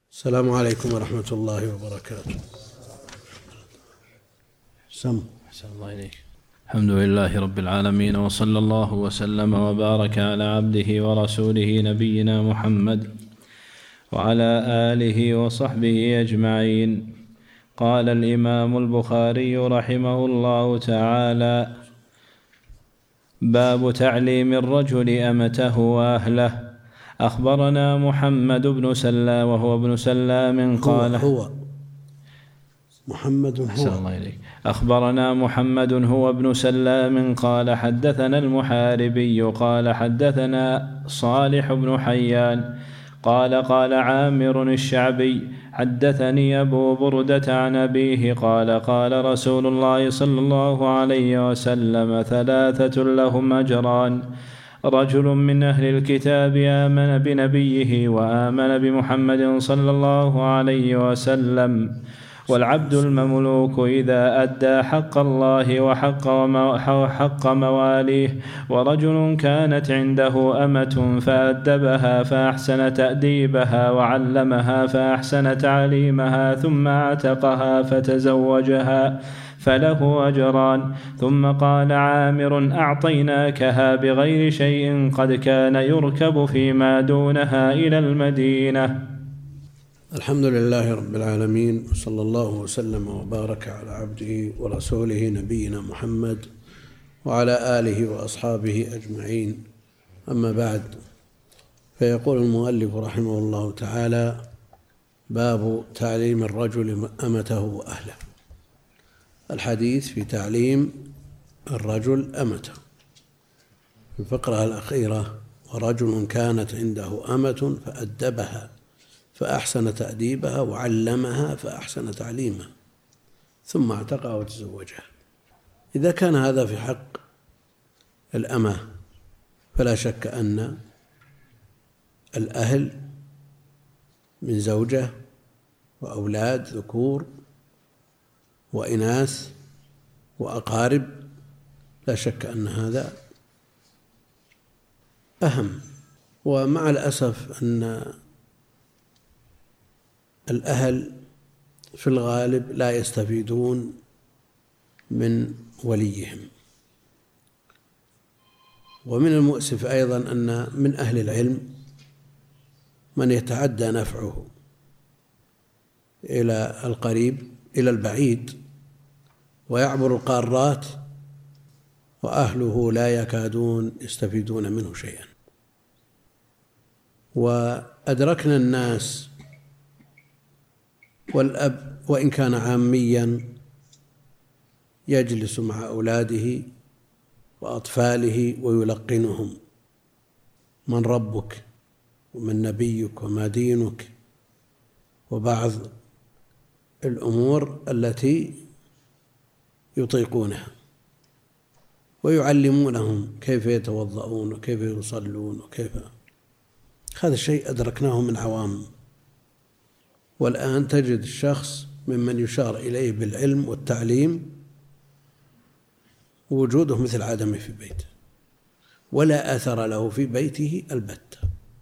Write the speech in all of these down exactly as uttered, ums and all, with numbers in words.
السلام عليكم ورحمة الله وبركاته. سم أحسن الله إليك. الحمد لله رب العالمين، وصلى الله وسلم وبارك على عبده ورسوله نبينا محمد وعلى آله وصحبه أجمعين. قال الإمام البخاري رحمه الله تعالى: باب تعليم الرجل أمته وأهله. أخبرنا محمد بن سلام وهو ابن سلام قال هو, هو محمد هو الله إليك. أخبرنا محمد هو ابن سلام قال حدثنا المحاربي قال حدثنا صالح بن حيان قال قال عامر الشعبي حدثني أبو بردة عن أبيه قال قال رسول الله صلى الله عليه وسلم: ثلاثة لهم أجران: رجل من أهل الكتاب آمن بنبيه وآمن بمحمد صلى الله عليه وسلم، والعبد المملوك إذا أدى حق الله وحق مواليه، ورجل كانت عنده أمة فأدبها فأحسن تأديبها وعلمها فأحسن تعليمها ثم اعتقها فتزوجها فله أجران. ثم قال عامر: أعطيناكها بغير شيء قد كان يركب فيما دونها إلى المدينة. الحمد لله رب العالمين، وصلى الله وسلم وبارك على عبده ورسوله نبينا محمد وعلى آله وأصحابه أجمعين. أما بعد، فيقول المؤلف رحمه الله تعالى: باب تعليم الرجل أمته وأهله. الحديث في تعليم الرجل أمته. في الفقرة الأخيرة: ورجل كانت عنده أمة فأدبها فأحسن تأديبها وعلمها فأحسن تعليمها ثم اعتقها وتزوجها. إذا كان هذا في حق الأمة، فلا شك أن الأهل من زوجة وأولاد ذكور وإناث وأقارب، لا شك أن هذا أهم. ومع الأسف أن الأهل في الغالب لا يستفيدون من وليهم. ومن المؤسف أيضا أن من أهل العلم من يتعدى نفعه إلى القريب إلى البعيد ويعبر القارات، وأهله لا يكادون يستفيدون منه شيئا. وأدركنا الناس والأب وإن كان عاميا يجلس مع أولاده وأطفاله ويلقنهم من ربك ومن نبيك وما دينك، وبعض الأمور التي يطيقونها، ويعلمونهم كيف يتوضؤون وكيف يصلون وكيف. هذا الشيء أدركناه من عوام. والآن تجد الشخص ممن يشار إليه بالعلم والتعليم وجوده مثل عدمه في بيته، ولا أثر له في بيته البتة.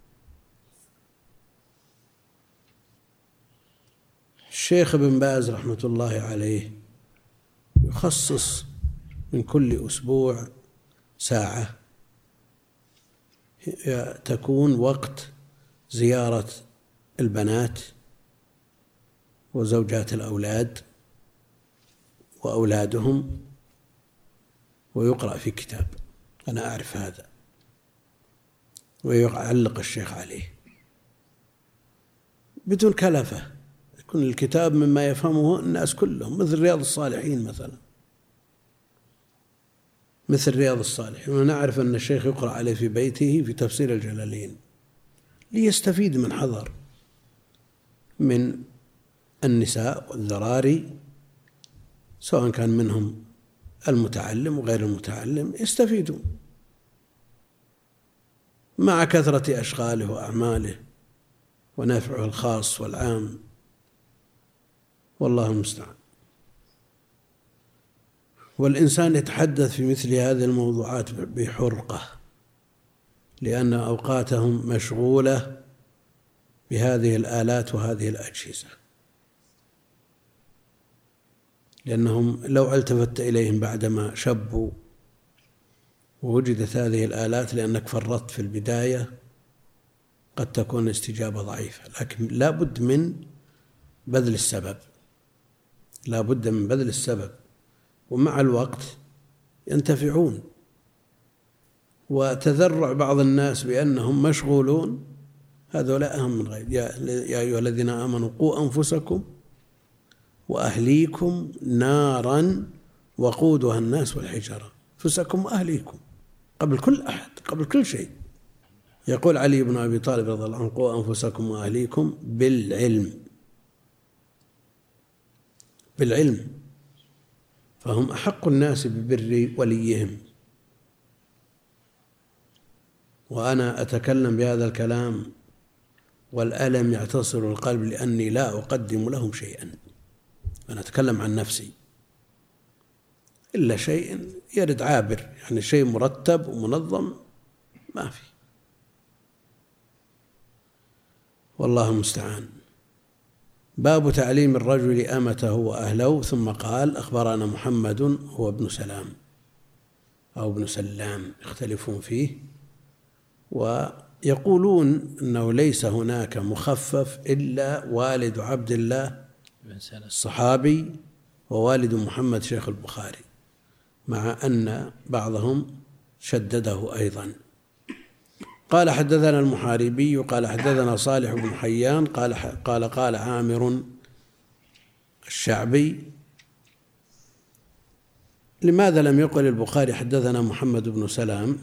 الشيخ ابن باز رحمة الله عليه يخصص من كل أسبوع ساعة تكون وقت زيارة البنات وزوجات الأولاد وأولادهم، ويقرأ في كتاب. أنا أعرف هذا، ويعلق الشيخ عليه بدون كلفة. يكون الكتاب مما يفهمه الناس كلهم، مثل رياض الصالحين مثلا، مثل رياض الصالحين. ونعرف أن الشيخ يقرأ عليه في بيته في تفسير الجلالين ليستفيد من حضر من النساء والذراري، سواء كان منهم المتعلم وغير المتعلم، يستفيدون مع كثرة أشغاله وأعماله ونفعه الخاص والعام، والله المستعان. والإنسان يتحدث في مثل هذه الموضوعات بحرقة، لأن أوقاتهم مشغولة بهذه الآلات وهذه الأجهزة، لأنهم لو التفت إليهم بعدما شبوا ووجدت هذه الآلات لأنك فرطت في البداية قد تكون استجابة ضعيفة، لكن لا بد من بذل السبب، لا بد من بذل السبب، ومع الوقت ينتفعون. وتذرع بعض الناس بأنهم مشغولون هذا أهم من غير. يا أيها الذين آمنوا قوا أنفسكم وأهليكم نارا وقودها الناس والحجارة، أنفسكم وأهليكم قبل كل أحد، قبل كل شيء. يقول علي بن أبي طالب رضي الله عنه قوا أنفسكم وأهليكم بالعلم، بالعلم، فهم أحق الناس ببر وليهم. وأنا أتكلم بهذا الكلام والألم يعتصر القلب لأني لا أقدم لهم شيئا، أنا أتكلم عن نفسي، إلا شيء يرد عابر، يعني شيء مرتب ومنظم ما في، والله المستعان. باب تعليم الرجل أمته وأهله. ثم قال أخبرنا محمد هو ابن سلام أو ابن سلام، يختلفون فيه، ويقولون أنه ليس هناك مخفف إلا والد عبد الله الصحابي ووالد محمد شيخ البخاري، مع أن بعضهم شدده أيضا. قال حدثنا المحاربي قال حدثنا صالح بن حيان قال قال قال عامر الشعبي. لماذا لم يقل البخاري حدثنا محمد بن سلام؟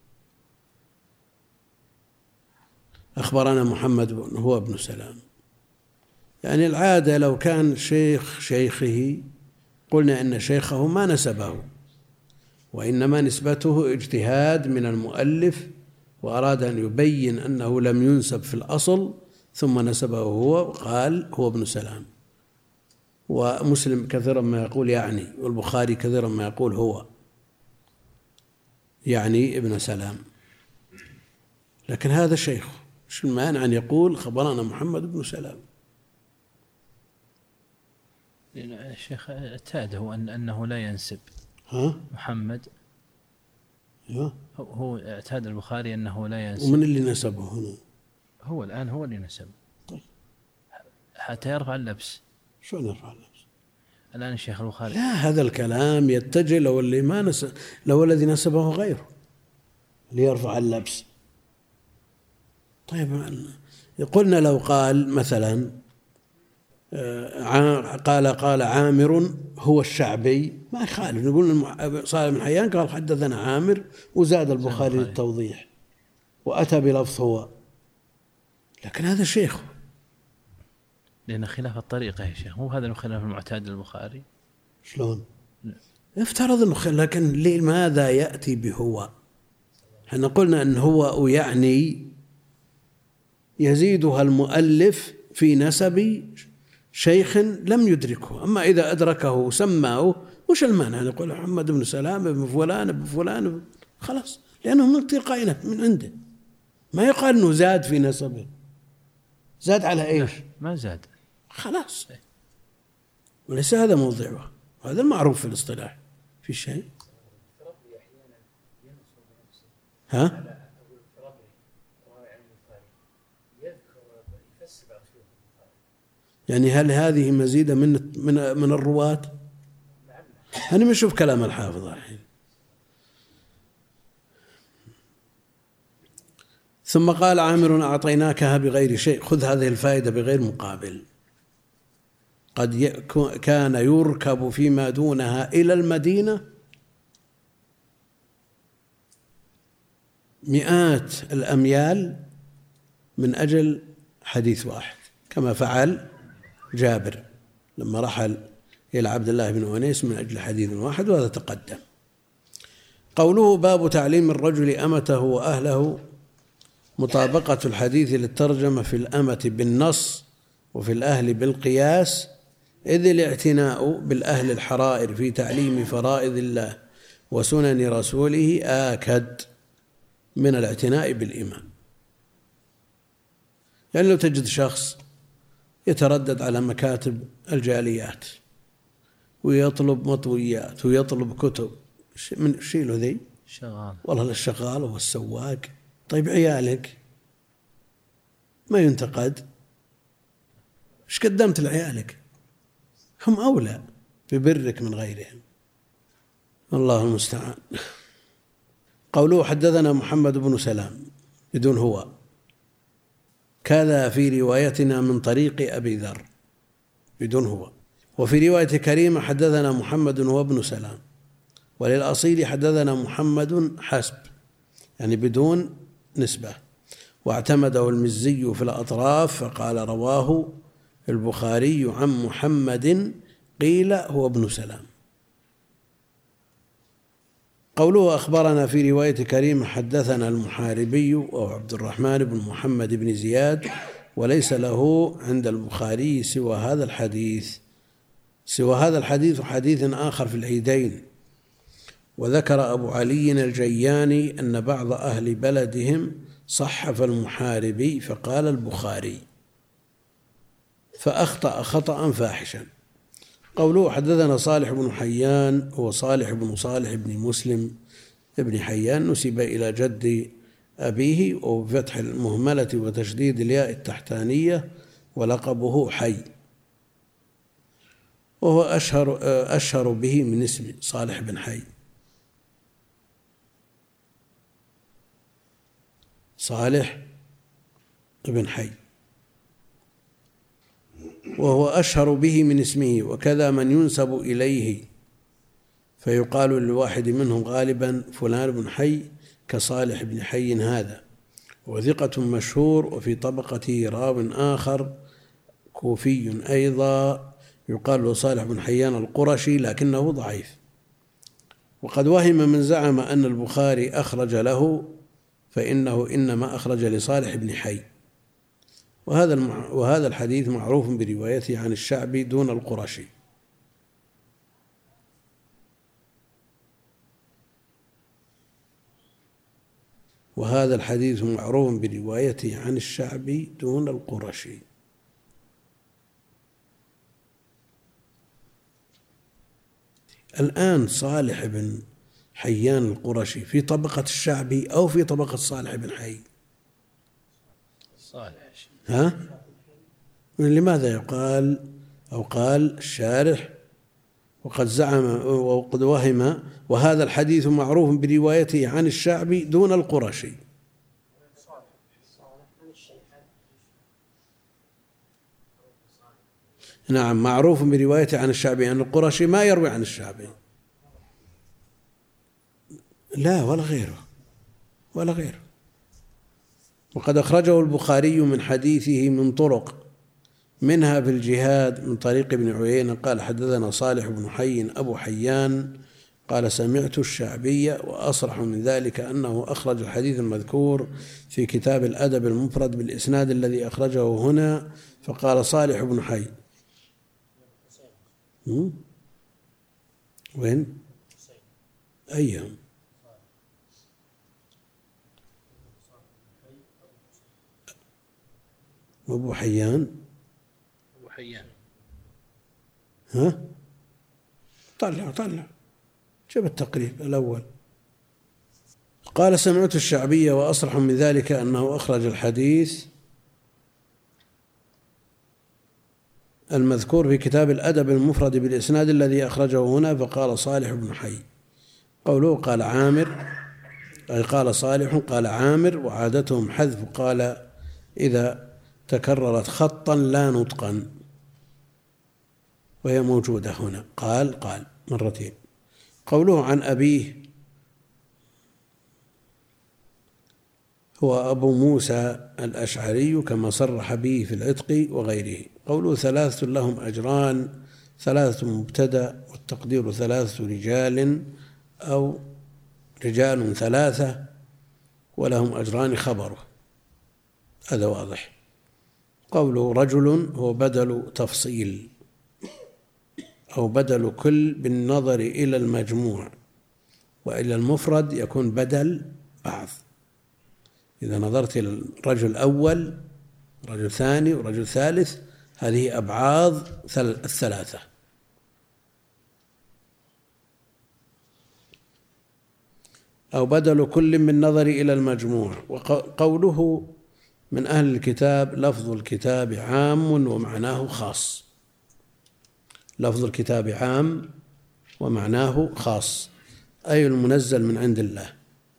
أخبرنا محمد بن هو ابن سلام، يعني العادة لو كان شيخ شيخه قلنا إن شيخه ما نسبه، وإنما نسبته اجتهاد من المؤلف وأراد أن يبين أنه لم ينسب في الأصل ثم نسبه هو وقال هو ابن سلام. ومسلم كثيرا ما يقول يعني، والبخاري كثيرا ما يقول هو يعني ابن سلام، لكن هذا شيخه، مش المانع أن يقول خبرنا محمد بن سلام. الشيخ اعتاده أن أنه لا ينسب ها؟ محمد أيوه، هو اعتاد البخاري أنه لا ينسب. ومن اللي نسبه هنا؟ هو الآن هو اللي نسب. طيب حتى يرفع اللبس. شو نرفع اللبس؟ الآن الشيخ البخاري لا، هذا الكلام يتجه لو اللي ما نسب، لو الذي نسبه غيره ليرفع اللبس. طيب قلنا لو قال مثلا قال قال عامر هو الشعبي ما يخالف، نقول صالح بن حيان قال حدثنا عامر وزاد البخاري للتوضيح وأتى بلفظ هو، لكن هذا شيخه، لأن خلاف الطريقة يا شيخ، مو هذا خلاف المعتاد للبخاري. شلون؟ افترض انه خلاف، لكن لماذا يأتي بهو؟ احنا قلنا ان هو يعني يزيدها المؤلف في نسب شيخ لم يدركه، أما إذا أدركه وسماه وش المانع نقول محمد بن سلام بن فلان بن فلان خلاص، لأنه من تلقائنا من عنده، ما يقال أنه زاد في نسبه. زاد على إيش؟ ما زاد خلاص، وليس هذا موضعه، هذا المعروف في الاصطلاح في شيء. ها؟ يعني هل هذه مزيدة من من من الرواة؟ أنا ما أشوف كلام الحافظ الحين. ثم قال عامر أعطيناكها بغير شيء، خذ هذه الفائدة بغير مقابل. قد كان يركب فيما دونها إلى المدينة مئات الأميال من أجل حديث واحد، كما فعل جابر لما رحل إلى عبد الله بن أنيس من أجل حديث واحد، وهذا تقدم. قوله باب تعليم الرجل أمته وأهله، مطابقة الحديث للترجمة في الأمة بالنص وفي الأهل بالقياس، إذ الاعتناء بالأهل الحرائر في تعليم فرائض الله وسنن رسوله آكد من الاعتناء بالإمام. يعني لو تجد شخص يتردد على مكاتب الجاليات ويطلب مطويات ويطلب كتب، من شيله ذي شغال والله للشغال والسواق. طيب عيالك ما ينتقد، ايش قدمت لعيالك؟ هم أولى ببرك من غيرهم، الله المستعان. قوله حدثنا محمد بن سلام بدون هو، كذا في روايتنا من طريق أبي ذر بدون هو. وفي رواية كريمة حدثنا محمد وابن سلام، وللأصيل حدثنا محمد حسب، يعني بدون نسبة. واعتمده المزي في الأطراف فقال رواه البخاري عن محمد قيل هو ابن سلام. قوله أخبرنا في رواية كريم حدثنا المحاربي وهو عبد الرحمن بن محمد بن زياد، وليس له عند البخاري سوى هذا الحديث سوى هذا الحديث وحديث آخر في العيدين. وذكر أبو علي الجياني أن بعض أهل بلدهم صحف المحاربي فقال البخاري، فأخطأ خطأ فاحشا. قوله حدثنا صالح بن حيان هو صالح بن صالح بن مسلم ابن حيان، نسب إلى جد أبيه وبفتح المهملة وتشديد الياء التحتانية، ولقبه حي، وهو أشهر, أشهر به من اسم صالح بن حي. صالح بن حي وهو أشهر به من اسمه، وكذا من ينسب إليه فيقال للواحد منهم غالبا فلان بن حي كصالح بن حي هذا، وثقة مشهور. وفي طبقته راو آخر كوفي أيضا يقال له صالح بن حيان القرشي لكنه ضعيف. وقد وهم من زعم أن البخاري أخرج له، فإنه إنما أخرج لصالح بن حي. وهذا المع... وهذا الحديث معروف بروايته عن الشعبي دون القرشي. وهذا الحديث معروف بروايته عن الشعبي دون القرشي. الآن صالح بن حيان القرشي في طبقة الشعبي أو في طبقة صالح بن حي؟ صالح. ها؟ لماذا يقال أو قال الشارح وقد زعم وقد وهم وهذا الحديث معروف بروايته عن الشعبي دون القرشي؟ نعم، معروف بروايته عن الشعبي، عن القرشي ما يروي عن الشعبي، لا ولا غيره ولا غيره. وقد أخرجه البخاري من حديثه من طرق، منها في الجهاد من طريق ابن عيينة قال حدثنا صالح بن حي أبو حيان قال سمعت الشعبي، وأصرح من ذلك أنه أخرج الحديث المذكور في كتاب الأدب المفرد بالإسناد الذي أخرجه هنا، فقال صالح بن حي. وين؟ أيهم؟ أبو حيان أبو حيان ها؟ طلع طلع جاب التقريب الأول. قال سمعت الشعبية، وأصرح من ذلك أنه أخرج الحديث المذكور في كتاب الأدب المفرد بالإسناد الذي أخرجه هنا، فقال صالح بن حي. قوله قال عامر أي قال صالح قال عامر، وعادتهم حذف قال إذا تكررت خطا لا نطقا، وهي موجودة هنا قال قال مرتين. قوله عن أبيه هو أبو موسى الأشعري كما صرح به في العتق وغيره. قوله ثلاثة لهم أجران، ثلاثة مبتدأ والتقدير ثلاثة رجال أو رجال ثلاثة ولهم أجران خبره، هذا واضح. قوله رجل هو بدل تفصيل أو بدل كل بالنظر إلى المجموع، وإلى المفرد يكون بدل بعض. إذا نظرت إلى الرجل الأول رجل ثاني ورجل ثالث، هذه أبعاض الثلاثة. أو بدل كل من نظر إلى المجموع. وقوله من أهل الكتاب لفظ الكتاب عام ومعناه خاص، لفظ الكتاب عام ومعناه خاص، أي المنزل من عند الله.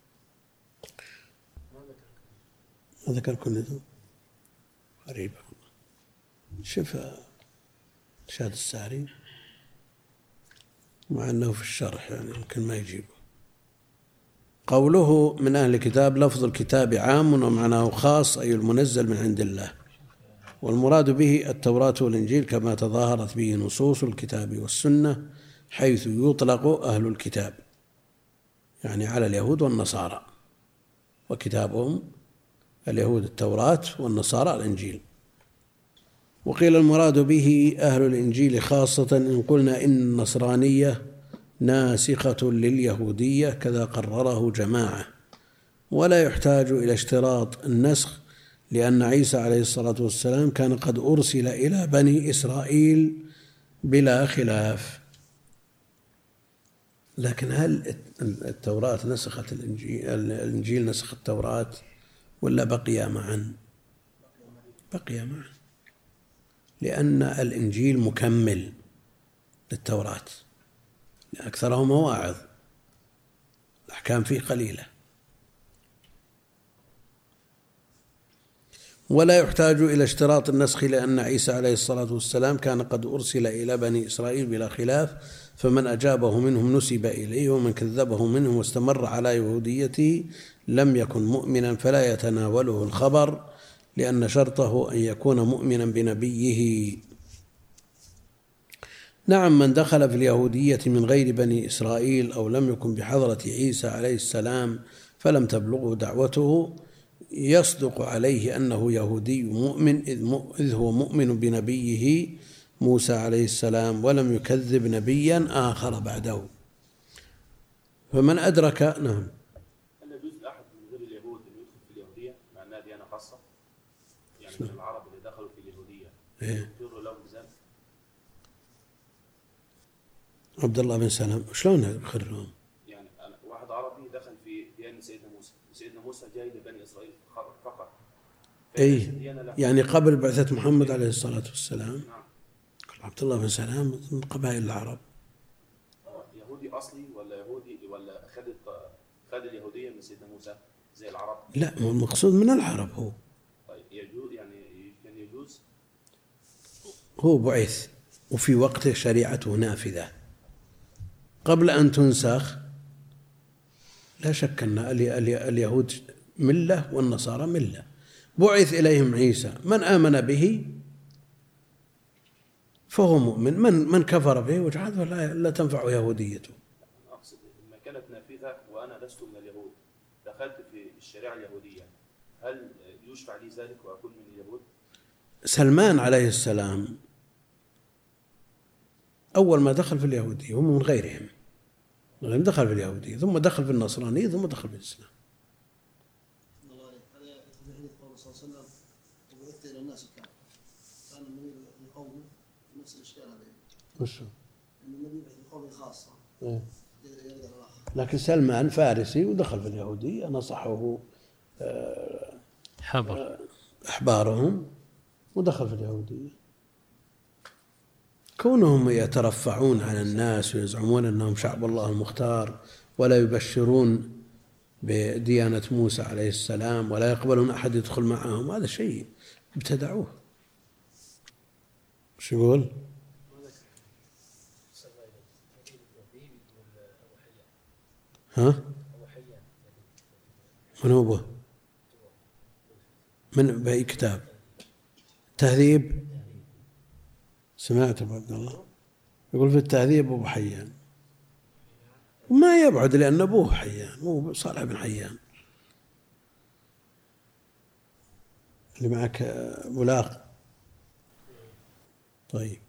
ما ذكر كل ذو غريبة. شوف شاد الساري مع أنه في الشرح يعني يمكن ما يجيبه. قوله من أهل الكتاب لفظ الكتاب عام ومعناه خاص، أي المنزل من عند الله، والمراد به التوراة والإنجيل كما تظاهرت به نصوص الكتاب والسنة، حيث يطلق أهل الكتاب يعني على اليهود والنصارى، وكتابهم اليهود التوراة والنصارى الإنجيل. وقيل المراد به أهل الإنجيل خاصة إن قلنا إن النصرانية ناسخة لليهودية، كذا قرره جماعة، ولا يحتاج إلى اشتراط النسخ، لأن عيسى عليه الصلاة والسلام كان قد أرسل إلى بني إسرائيل بلا خلاف. لكن هل التوراة نسخت الإنجيل، الإنجيل نسخ التوراة ولا بقي معا؟ بقي معا، لأن الإنجيل مكمل للتوراة، أكثره مواعظ، الأحكام فيه قليلة. ولا يحتاج إلى اشتراط النسخ، لأن عيسى عليه الصلاة والسلام كان قد أرسل إلى بني إسرائيل بلا خلاف، فمن أجابه منهم نسب إليه، ومن كذبه منهم واستمر على يهوديته لم يكن مؤمنا فلا يتناوله الخبر، لأن شرطه أن يكون مؤمنا بنبيه. نعم، من دخل في اليهودية من غير بني إسرائيل أو لم يكن بحضرة عيسى عليه السلام فلم تبلغه دعوته، يصدق عليه أنه يهودي مؤمن، إذ هو مؤمن بنبيه موسى عليه السلام ولم يكذب نبيا آخر بعده. فمن أدرك نعم. هل يجوز لأحد من غير اليهود أن يدخل في اليهودية مع أنها ديانة خاصة؟ يعني من العرب اللي دخلوا في اليهودية يغفر لهم بذلك؟ عبد الله بن سلام شلون يغفر لهم؟ يعني واحد عربي دخل في ديانة سيدنا موسى، سيدنا موسى جاي لبني إسرائيل فقط. أي يعني قبل بعثة محمد عليه الصلاة والسلام. نعم. عبد الله بن سلام من قبائل العرب. يهودي أصلي ولا يهودي ولا خد خد اليهودية من سيدنا موسى زي العرب؟ لا، مو المقصود من العرب هو. طيب يجوز يعني كان يجوز؟ هو بعث وفي وقته شريعته نافذة قبل أن تنسخ. لا شك أن اليهود ملة والنصارى ملة. بعث إليهم عيسى، من آمن به فهو مؤمن، من من كفر به وجحده لا لا تنفع يهوديته. أقصد لما كانت نافذة وأنا لست من اليهود دخلت في الشريعة اليهودية، هل يشفع لي ذلك وأكون من اليهود؟ سلمان عليه السلام أول ما دخل في اليهودية هم من غيرهم، دخل في اليهودية ثم دخل في النصرانية ثم دخل في الإسلام. وشو؟ النبي بقوم خاصة. لكن سلمان فارسي ودخل في اليهودية، نصحه حبر أحبارهم ودخل في اليهودية. كونهم يترفعون على الناس ويزعمون أنهم شعب الله المختار ولا يبشرون بديانة موسى عليه السلام ولا يقبلون أحد يدخل معهم، هذا شيء ابتدعوه. شو يقول؟ ها؟ من هو به؟ من بأي كتاب؟ تهذيب؟ سمعت أبو عبد الله يقول في التهذيب أبو حيان، ما يبعد لأن أبوه حيان، هو صالح بن حيان اللي معك بلاغ. طيب،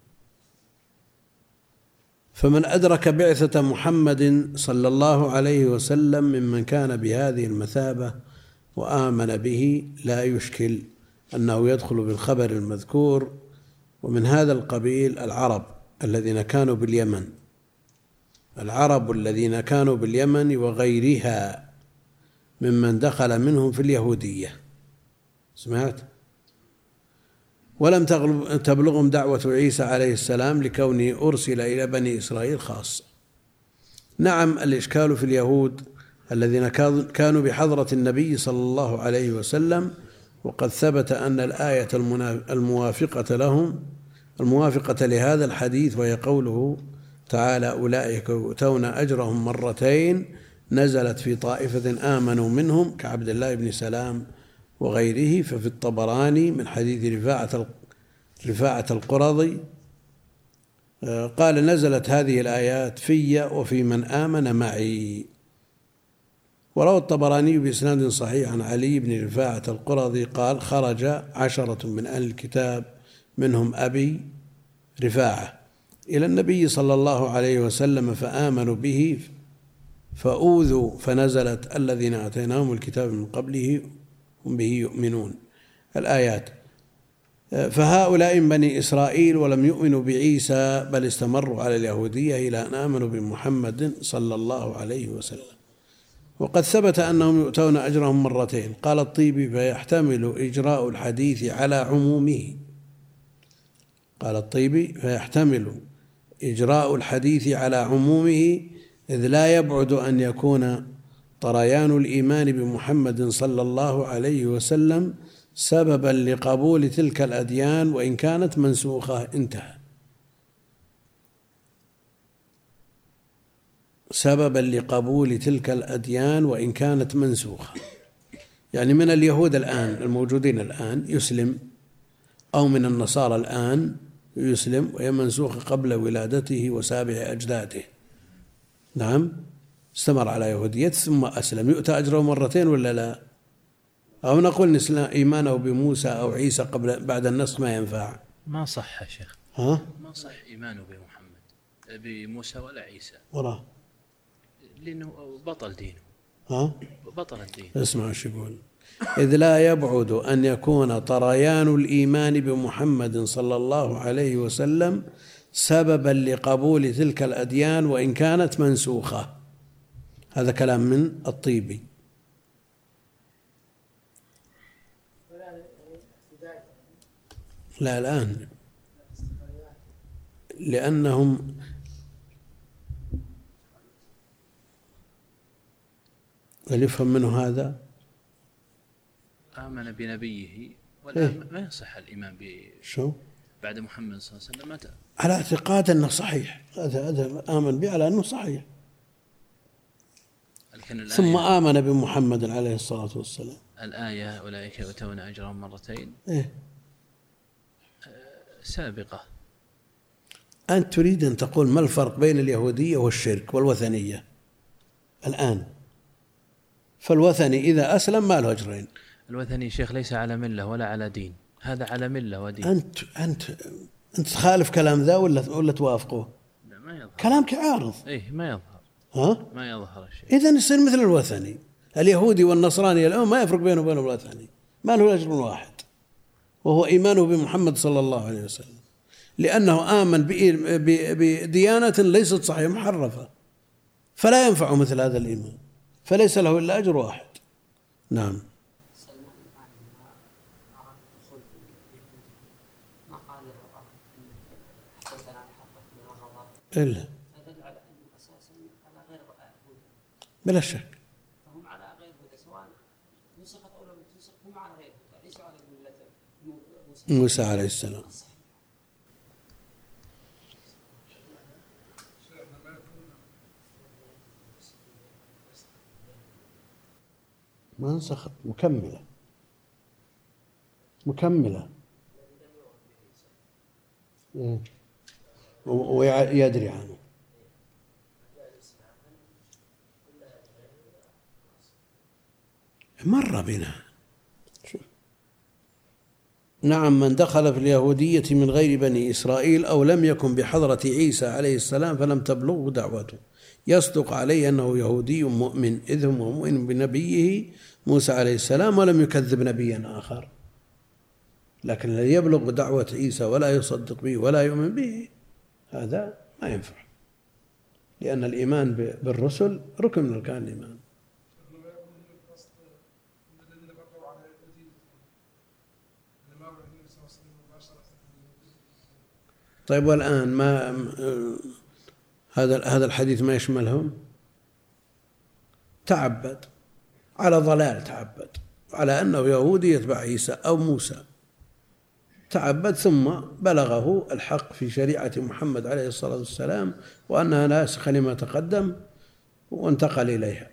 فمن أدرك بعثة محمد صلى الله عليه وسلم ممن كان بهذه المثابة وآمن به لا يشكل أنه يدخل بالخبر المذكور. ومن هذا القبيل العرب الذين كانوا باليمن العرب الذين كانوا باليمن وغيرها ممن دخل منهم في اليهودية. سمعت؟ ولم تبلغهم دعوة عيسى عليه السلام لكونه أرسل إلى بني إسرائيل خاصة. نعم، الإشكال في اليهود الذين كانوا بحضرة النبي صلى الله عليه وسلم، وقد ثبت أن الآية الموافقة لهم الموافقة لهذا الحديث وهي قوله تعالى أولئك يؤتون أجرهم مرتين نزلت في طائفة آمنوا منهم كعبد الله بن سلام وغيره. ففي الطبراني من حديث رفاعة رفاعة القرظي قال نزلت هذه الآيات في وفي من آمن معي. وروى الطبراني بإسناد صحيح عن علي بن رفاعة القرظي قال خرج عشرة من أهل الكتاب منهم أبي رفاعة إلى النبي صلى الله عليه وسلم فآمنوا به فأوذوا فنزلت الذين آتيناهم الكتاب من قبله هم به يؤمنون الآيات. فهؤلاء من بني إسرائيل ولم يؤمنوا بعيسى بل استمروا على اليهودية إلى أن آمنوا بمحمد صلى الله عليه وسلم. وقد ثبت أنهم يؤتون أجرهم مرتين. قال الطيبي فيحتمل إجراء الحديث على عمومه قال الطيبي فيحتمل إجراء الحديث على عمومه إذ لا يبعد أن يكون طريان الإيمان بمحمد صلى الله عليه وسلم سببا لقبول تلك الأديان وإن كانت منسوخة. انتهى. سببا لقبول تلك الأديان وإن كانت منسوخة، يعني من اليهود الآن الموجودين الآن يسلم، أو من النصارى الآن يسلم وهي منسوخة قبل ولادته وسابع أجداده. نعم، استمر على يهوديته ثم أسلم، يؤتى أجره مرتين ولا لا؟ أو نقول إيمانه بموسى أو عيسى قبل بعد النسخ ما ينفع؟ ما صح يا شيخ. ها؟ ما صح إيمانه بمحمد بموسى ولا عيسى. وراه لأنه بطل دينه. ها؟ بطل الدين. اسمع ايش يقول: إذ لا يبعد أن يكون طريان الإيمان بمحمد صلى الله عليه وسلم سببا لقبول تلك الأديان وإن كانت منسوخة. هذا كلام من الطيبي. لا الآن، لأنهم هل يفهم منه هذا؟ آمن بنبيه ولا إيه؟ ما يصح الإيمان ب شو بعد محمد صلى الله عليه وسلم متى؟ على اعتقاد أنه صحيح، هذا هذا آمن به على أنه صحيح، ثم آمن بمحمد عليه الصلاة والسلام. الآية أولئك يؤتون أجرهم مرتين إيه؟ سابقة. أنت تريد أن تقول ما الفرق بين اليهودية والشرك والوثنية الآن؟ فالوثني إذا أسلم ما له أجرين. الوثني شيخ ليس على ملة ولا على دين، هذا على ملة ودين. أنت أنت أنت تخالف كلام ذا ولا ولا توافقه؟ لا ما يظهر. كلامك عارض. إيه ما يظهر. ها؟ ما يظهر الشيء. إذن يصير مثل الوثني. اليهودي والنصراني اليوم ما يفرق بينه وبين الوثني، ما له أجر واحد، وهو إيمانه بمحمد صلى الله عليه وسلم، لأنه آمن بديانة ليست صحيحة محرفة، فلا ينفع مثل هذا الإيمان، فليس له إلا أجر واحد. نعم. إلا بلا شك فهم على غير هدى، سواء نسخت أو لم تنسخ هم على غير هدى، ليسوا على ملة موسى عليه السلام. ما نسخت، مكملة مكملة ويدري عنه. مر بنا. نعم، من دخل في اليهودية من غير بني إسرائيل أو لم يكن بحضرة عيسى عليه السلام فلم تبلغه دعوته يصدق عليه أنه يهودي مؤمن، إذ هو مؤمن بنبيه موسى عليه السلام ولم يكذب نبيا آخر. لكن الذي يبلغ دعوة عيسى ولا يصدق به ولا يؤمن به هذا ما ينفع، لأن الإيمان بالرسل ركن من أركان الإيمان. طيب والآن ما هذا هذا الحديث ما يشملهم؟ تعبد على ضلال، تعبد على أنه يهودي يتبع عيسى أو موسى، تعبد ثم بلغه الحق في شريعة محمد عليه الصلاة والسلام وأنها ناسخة لما تقدم وانتقل إليها.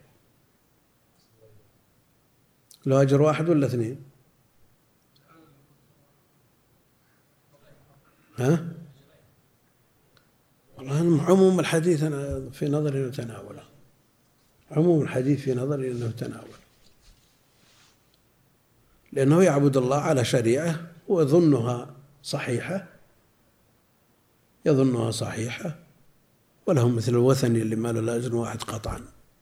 له أجر واحد ولا اثنين؟ ها؟ عموم الحديث أنا في نظري أنه تناوله، عموم الحديث في نظري أنه تناوله، لأنه يعبد الله على شريعة ويظنها صحيحة، يظنها صحيحة، ولهم مثل الوثني اللي ما له لا أجر واحد قطعا.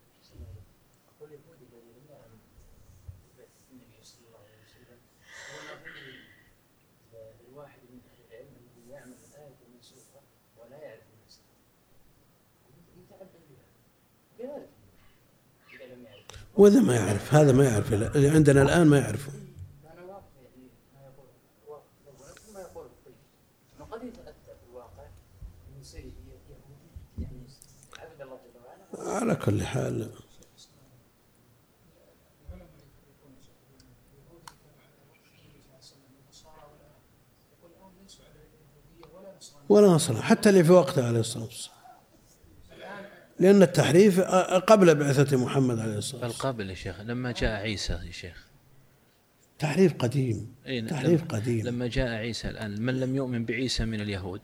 وإذا ما يعرف هذا ما يعرف، اللي عندنا الآن ما يعرفه. على كل حال ولا نصر حتى اللي في وقته عليه الصلاة والسلام، لأن التحريف قبل بعثة محمد عليه الصلاة والسلام. بل قبل يا شيخ، لما جاء عيسى يا شيخ تحريف قديم، تحريف لما قديم. لما جاء عيسى الآن من لم يؤمن بعيسى من اليهود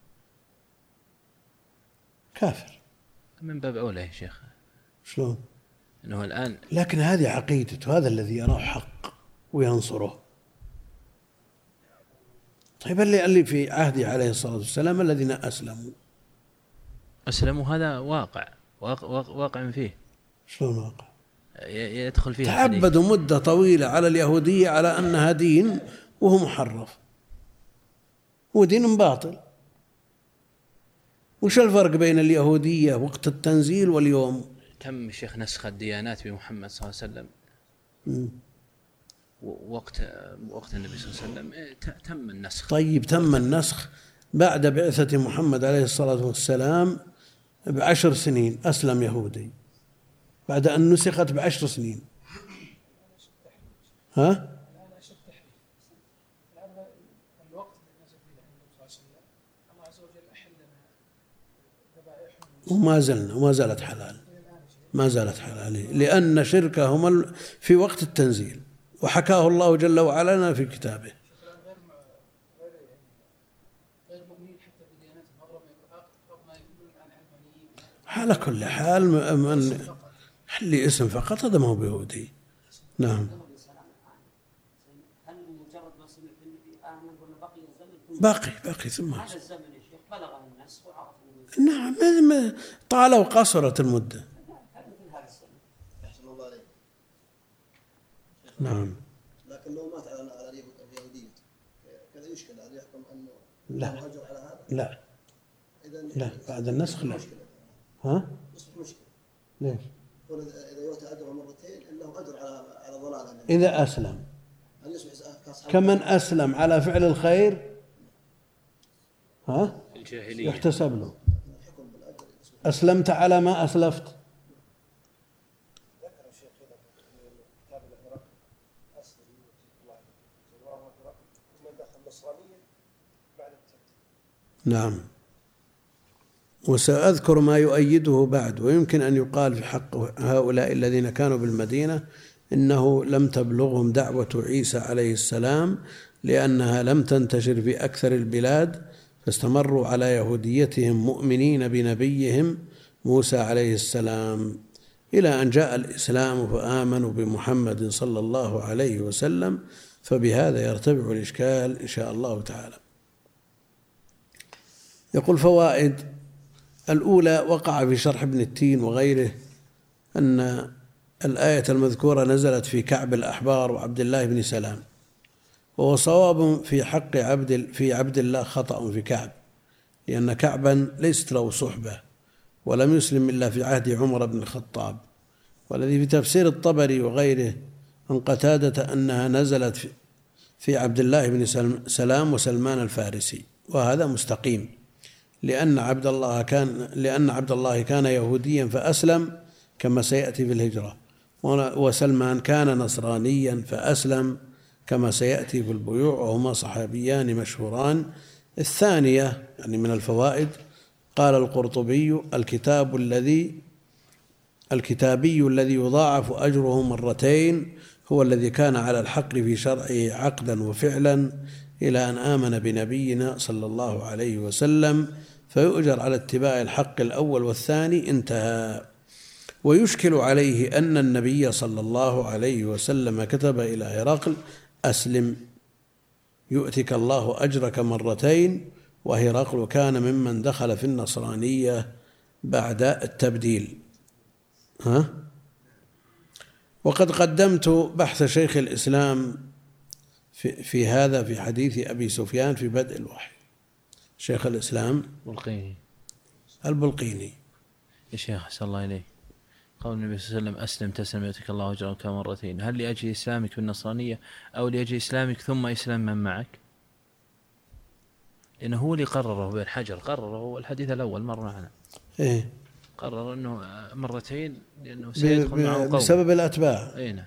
كافر من باب أولى يا شيخ. شلون؟ أنه الآن لكن هذه عقيدته، هذا الذي يراه حق وينصره. طيب اللي اللي في عهده عليه الصلاة والسلام الذين أسلموا أسلموا هذا واقع واقع, واقع فيه. شلون واقع؟ يدخل فيه تعبدوا مدة طويلة على اليهودية على أنها دين وهو محرف ودين باطل. وش الفرق بين اليهودية وقت التنزيل واليوم؟ تم شيخ نسخ الديانات بمحمد صلى الله عليه وسلم. م. وقت وقت النبي صلى الله عليه وسلم تم النسخ. طيب تم النسخ بعد بعثة محمد عليه الصلاة والسلام بعشر سنين أسلم يهودي بعد أن نسخت بعشر سنين. ها؟ وما زلنا وما زالت حلال، ما زالت حلال، لأن شركهم في وقت التنزيل وحكاه الله جل وعلا لنا في كتابه. على كل حال من اللي اسم فقط هذا ما هو بيهودي. نعم. باقي باقي ثم هذا الزمن يا شيخ بلغ الناس وعرفوا. نعم طالوا وقصرت المدة. نعم. لكن لو مات على على اليهودية كذا يشكل هذا يحكم أنه لا هجر على هذا. لا إذا لا بعد النسخ لا. ها؟ يصبح مشكلة. ليش؟ إذا يؤتى أجر مرتين إنه أجر على على ضلال. إذا أسلم. هل يصبح كمن أسلم على فعل الخير ها؟ الجاهلية يحتسب له. أسلمت على ما أسلفت. نعم. وسأذكر ما يؤيده بعد. ويمكن أن يقال في حق هؤلاء الذين كانوا بالمدينة إنه لم تبلغهم دعوة عيسى عليه السلام لأنها لم تنتشر في أكثر البلاد، فاستمروا على يهوديتهم مؤمنين بنبيهم موسى عليه السلام إلى أن جاء الإسلام فآمنوا بمحمد صلى الله عليه وسلم. فبهذا يرتفع الإشكال إن شاء الله تعالى. يقول فوائد. الأولى وقع في شرح ابن التين وغيره أن الآية المذكورة نزلت في كعب الأحبار وعبد الله بن سلام، وهو صواب في حق عبد في عبد الله خطأ في كعب، لأن كعبا ليست له صحبة ولم يسلم إلا في عهد عمر بن الخطاب، والذي في تفسير الطبري وغيره عن قتادة أنها نزلت في عبد الله بن سلام وسلمان الفارسي، وهذا مستقيم، لأن عبد الله كان لأن عبد الله كان يهوديا فأسلم كما سيأتي في الهجرة، وسلمان كان نصرانيا فأسلم كما سيأتي في البيوع، وهما صحابيان مشهوران. الثانية يعني من الفوائد، قال القرطبي: الكتاب الذي الكتابي الذي يضاعف أجره مرتين هو الذي كان على الحق في شرعه عقدا وفعلا إلى أن آمن بنبينا صلى الله عليه وسلم، فيؤجر على اتباع الحق الأول والثاني. انتهى. ويشكل عليه أن النبي صلى الله عليه وسلم كتب إلى هرقل: أسلم يؤتك الله أجرك مرتين، وهرقل كان ممن دخل في النصرانية بعد التبديل. ها؟ وقد قدمت بحث شيخ الإسلام في, في هذا في حديث أبي سفيان في بدء الوحي. شيخ الإسلام البلقيني البلقيني يا شيخ أحسن الله إليك، قول النبي صلى الله عليه وسلم: أسلم تسلم يؤتك الله أجرك مرتين، هل لأجل إسلامك بالنصرانية أو لأجل إسلامك ثم إسلام من معك؟ لأنه هو اللي قرره بالحجر، قرره الحديث الأول مر معنا. إيه؟ قرر أنه مرتين لأنه سيدخل معه قوم بسبب الأتباع. أي نعم.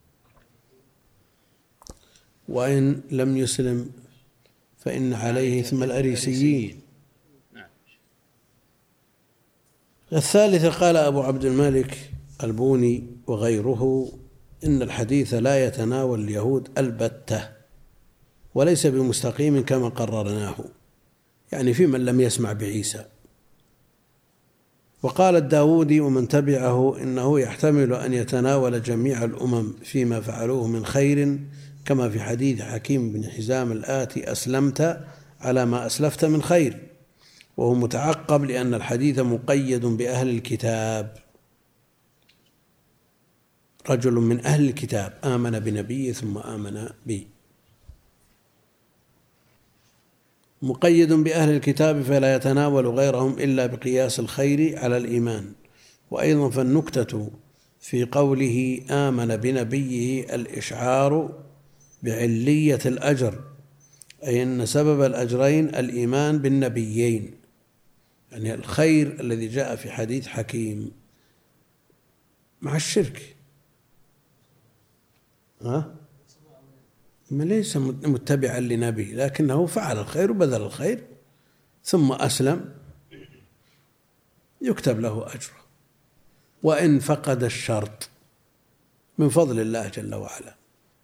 وإن لم يسلم فإن عليه إثم الأريسيين. نعم. الثالثة، قال أبو عبد الملك البوني وغيره: إن الحديث لا يتناول اليهود البتة، وليس بمستقيم كما قررناه، يعني في من لم يسمع بعيسى. وقال الداودي ومن تبعه: إنه يحتمل أن يتناول جميع الأمم فيما فعلوه من خير، كما في حديث حكيم بن حزام الآتي: أسلمت على ما أسلفت من خير، وهو متعقب لأن الحديث مقيد بأهل الكتاب. رجل من أهل الكتاب آمن بنبي ثم آمن بي، مقيد بأهل الكتاب فلا يتناول غيرهم إلا بقياس الخير على الإيمان. وأيضا فالنكتة في قوله آمن بنبيه الإشعار بعلية الأجر، أي أن سبب الأجرين الإيمان بالنبيين، يعني الخير الذي جاء في حديث حكيم مع الشرك. ها؟ ما ليس متبعا لنبي، لكنه فعل الخير وبذل الخير ثم أسلم، يكتب له أجره وإن فقد الشرط من فضل الله جل وعلا،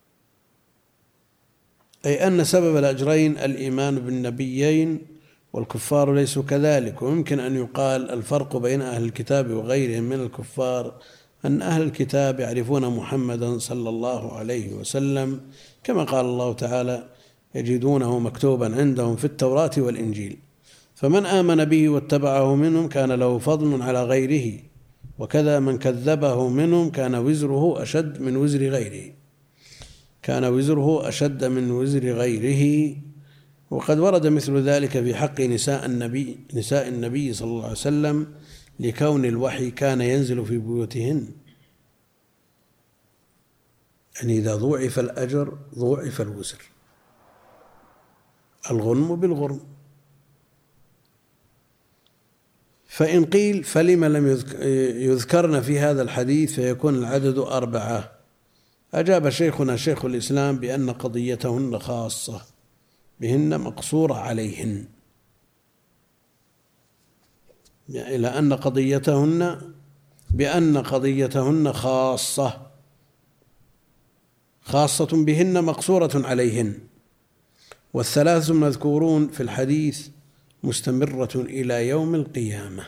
أي أن سبب الأجرين الإيمان بالنبيين، والكفار ليسوا كذلك. ويمكن أن يقال الفرق بين أهل الكتاب وغيرهم من الكفار أن أهل الكتاب يعرفون محمدا صلى الله عليه وسلم، كما قال الله تعالى: يجدونه مكتوبا عندهم في التوراة والإنجيل، فمن آمن به واتبعه منهم كان له فضل على غيره، وكذا من كذبه منهم كان وزره أشد من وزر غيره كان وزره أشد من وزر غيره. وقد ورد مثل ذلك في حق نساء النبي نساء النبي صلى الله عليه وسلم، لكون الوحي كان ينزل في بيوتهن، يعني إذا ضوعف الأجر ضوعف الوزر، الغنم بالغرم. فإن قيل فلما لم يذكرن في هذا الحديث فيكون العدد أربعة؟ أجاب شيخنا شيخ الإسلام بأن قضيتهن خاصة بهن مقصورة عليهن، يعني إلى أن قضيتهن بأن قضيتهن خاصة خاصة بهن مقصورة عليهن، والثلاث المذكورون في الحديث مستمرة إلى يوم القيامة،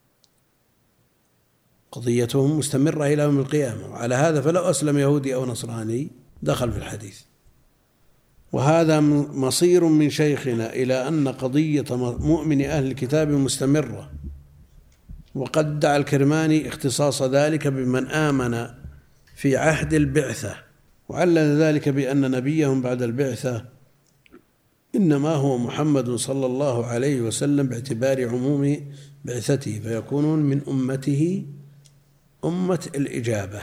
قضيتهم مستمرة إلى يوم القيامة. وعلى هذا فلو أسلم يهودي أو نصراني دخل في الحديث. وهذا مصير من شيخنا إلى أن قضية مؤمن أهل الكتاب مستمرة، وقد ادعى الكرماني اختصاص ذلك بمن آمن في عهد البعثة وعلل ذلك بأن نبيهم بعد البعثة إنما هو محمد صلى الله عليه وسلم باعتبار عموم بعثته، فيكونون من أمته أمة الإجابة،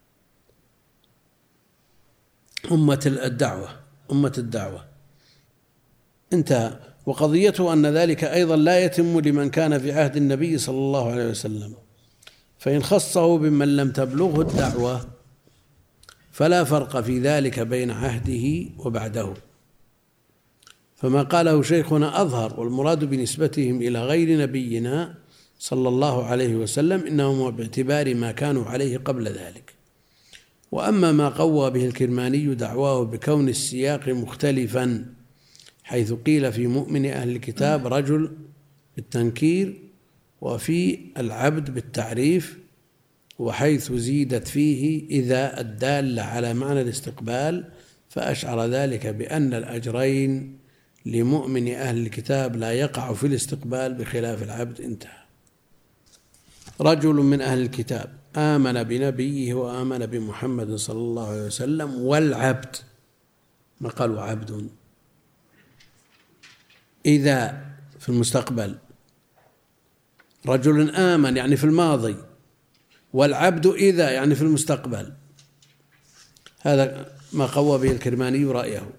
أمة الدعوة، أمة الدعوة انتهى. وقضيته أن ذلك أيضا لا يتم لمن كان في عهد النبي صلى الله عليه وسلم، فإن خصه بمن لم تبلغه الدعوة فلا فرق في ذلك بين عهده وبعده. فما قاله شيخنا أظهر، والمراد بنسبتهم إلى غير نبينا صلى الله عليه وسلم إنهم باعتبار ما كانوا عليه قبل ذلك. وأما ما قوى به الكرماني دعواه بكون السياق مختلفا، حيث قيل في مؤمن أهل الكتاب رجل بالتنكير، وفي العبد بالتعريف، وحيث زيدت فيه إذا الدالة على معنى الاستقبال، فأشعر ذلك بأن الأجرين لمؤمن أهل الكتاب لا يقع في الاستقبال بخلاف العبد. انتهى. رجل من أهل الكتاب آمن بنبيه وآمن بمحمد صلى الله عليه وسلم، والعبد، ما قالوا عبد، إذا في المستقبل، رجل آمن يعني في الماضي، والعبد إذا يعني في المستقبل. هذا ما قوى به الكرماني رأيه.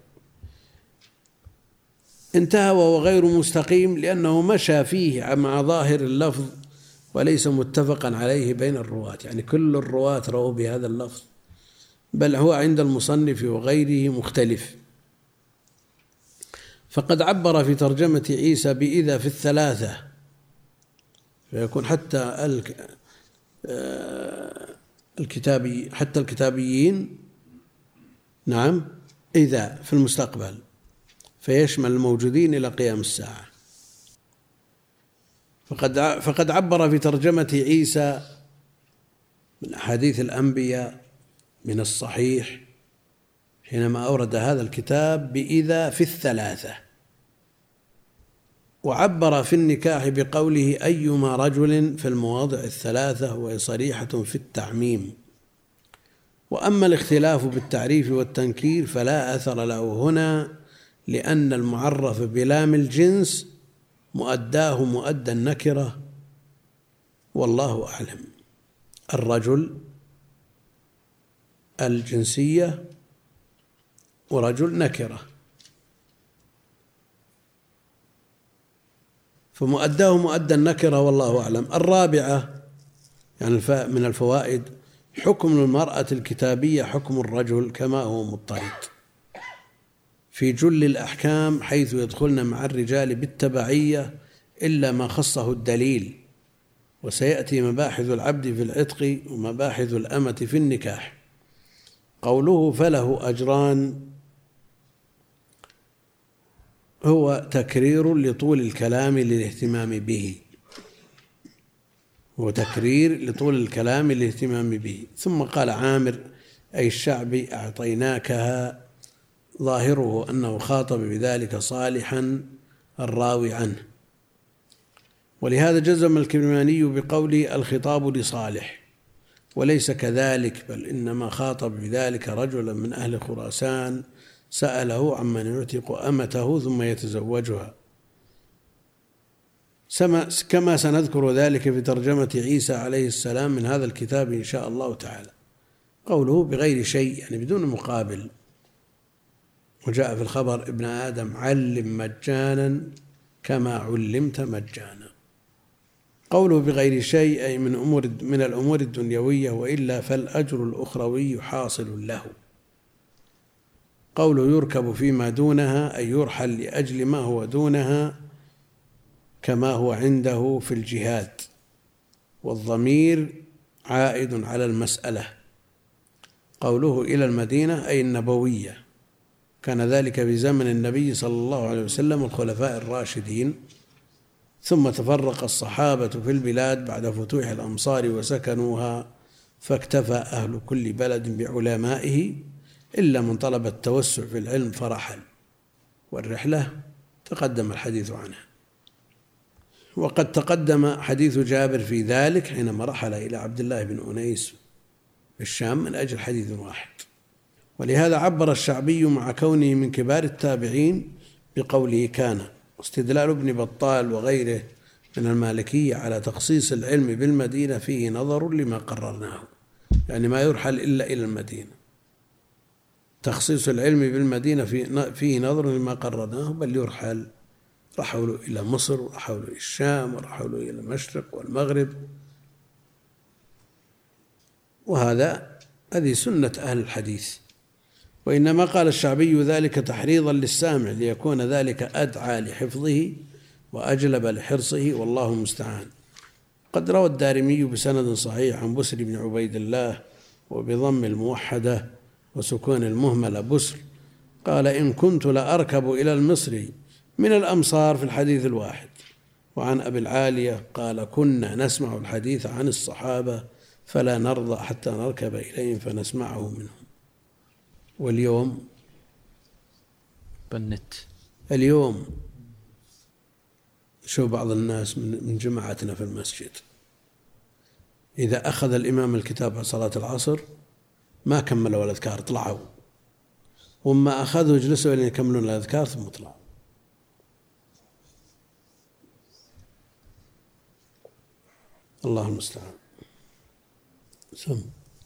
انتهى وهو غير مستقيم لأنه مشى فيه مع ظاهر اللفظ وليس متفقا عليه بين الرواة، يعني كل الرواة رووا بهذا اللفظ، بل هو عند المصنف وغيره مختلف. فقد عبر في ترجمة عيسى بإذا في الثلاثة، فيكون حتى الكتابي حتى الكتابيين نعم إذا في المستقبل، فيشمل الموجودين إلى قيام الساعة. فقد فقد عبر في ترجمة عيسى من أحاديث الأنبياء من الصحيح حينما أورد هذا الكتاب بإذا في الثلاثة، وعبر في النكاح بقوله أيما رجل في المواضع الثلاثة، وهي صريحة في التعميم. وأما الاختلاف بالتعريف والتنكير فلا أثر له هنا، لأن المعرف بلام الجنس مؤداه مؤدى النكرة، والله أعلم. الرجل الجنسية ورجل نكرة، فمؤداه مؤدى النكرة والله أعلم. الرابعة يعني من الفوائد حكم المرأة الكتابية حكم الرجل كما هو مضطرد في جل الأحكام، حيث يدخلن مع الرجال بالتبعية إلا ما خصه الدليل. وسيأتي مباحث العبد في العتق ومباحث الأمة في النكاح. قوله فله أجران هو تكرير لطول الكلام للاهتمام به، هو تكرير لطول الكلام للاهتمام به. ثم قال عامر أي الشعبي أعطيناكها، ظاهره أنه خاطب بذلك صالحا الراوي عنه، ولهذا جزم الكرماني بقوله الخطاب لصالح، وليس كذلك، بل إنما خاطب بذلك رجلا من أهل خراسان سأله عمن يعتق أمته ثم يتزوجها، كما سنذكر ذلك في ترجمة عيسى عليه السلام من هذا الكتاب إن شاء الله تعالى. قوله بغير شيء يعني بدون مقابل. وجاء في الخبر ابن آدم علم مجانا كما علمت مجانا. قوله بغير شيء أي من أمور من الأمور الدنيوية، وإلا فالأجر الأخروي حاصل له. قوله يركب فيما دونها أي يرحل لأجل ما هو دونها كما هو عنده في الجهاد، والضمير عائد على المسألة. قوله إلى المدينة أي النبوية، كان ذلك في زمن النبي صلى الله عليه وسلم والخلفاء الراشدين، ثم تفرق الصحابة في البلاد بعد فتوح الأمصار وسكنوها، فاكتفى أهل كل بلد بعلمائه إلا من طلب التوسع في العلم فرحل، والرحلة تقدم الحديث عنها. وقد تقدم حديث جابر في ذلك حينما رحل إلى عبد الله بن أنيس في الشام من أجل حديث واحد. ولهذا عبر الشعبي مع كونه من كبار التابعين بقوله كان. واستدلال ابن بطال وغيره من المالكية على تخصيص العلم بالمدينة فيه نظر لما قررناه، يعني ما يرحل إلا إلى المدينة. تخصيص العلم بالمدينة فيه نظر لما قررناه، بل يرحل، رحلوا إلى مصر ورحلوا إلى الشام ورحلوا إلى المشرق والمغرب، وهذا هذه سنة أهل الحديث. وإنما قال الشعبي ذلك تحريضا للسامع ليكون ذلك أدعى لحفظه وأجلب لحرصه، والله المستعان. قد روى الدارمي بسند صحيح عن بسر بن عبيد الله وبضم الموحدة وسكون المهملة بسر قال إن كنت لأركب إلى المصري من الأمصار في الحديث الواحد. وعن أبي العالية قال كنا نسمع الحديث عن الصحابة فلا نرضى حتى نركب إليهم فنسمعه منهم. واليوم بالنت اليوم شو بعض الناس من جماعتنا في المسجد إذا أخذ الإمام الكتاب على صلاة العصر ما كملوا الأذكار طلعوا، وما أخذوا جلسوا لين يكملون الأذكار ثم طلعوا. الله المستعان. سم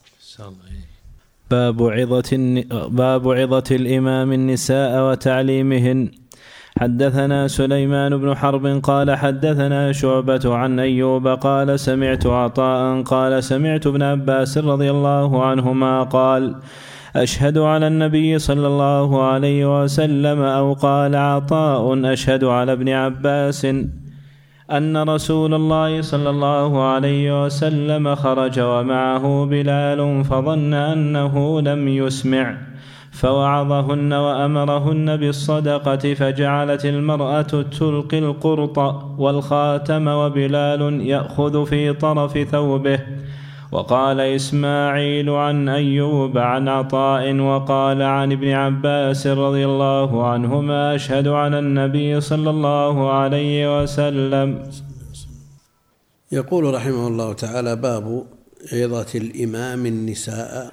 باب عظة باب عظة الإمام النساء وتعليمهن. حدثنا سليمان بن حرب قال حدثنا شعبة عن أيوب قال سمعت عطاء قال سمعت ابن عباس رضي الله عنهما قال أشهد على النبي صلى الله عليه وسلم، أو قال عطاء أشهد على ابن عباس أن رسول الله صلى الله عليه وسلم خرج ومعه بلال فظن أنه لم يسمع فوعظهن وأمرهن بالصدقة، فجعلت المرأة تلقي القرط والخاتم وبلال يأخذ في طرف ثوبه. وقال إسماعيل عن أيوب عن عطاء وقال عن ابن عباس رضي الله عنهما أشهد على النبي صلى الله عليه وسلم. يقول رحمه الله تعالى باب عظة الإمام النساء